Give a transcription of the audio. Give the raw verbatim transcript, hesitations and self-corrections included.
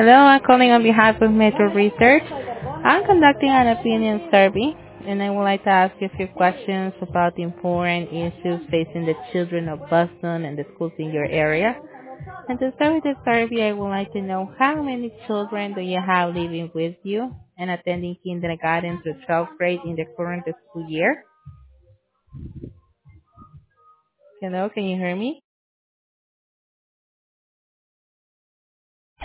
Hello, I'm calling on behalf of Metro Research. I'm conducting an opinion survey, and I would like to ask you a few questions about the important issues facing the children of Boston and the schools in your area. And to start with the survey, I would like to know how many children do you have living with you and attending kindergarten through twelfth grade in the current school year? Hello, can you hear me?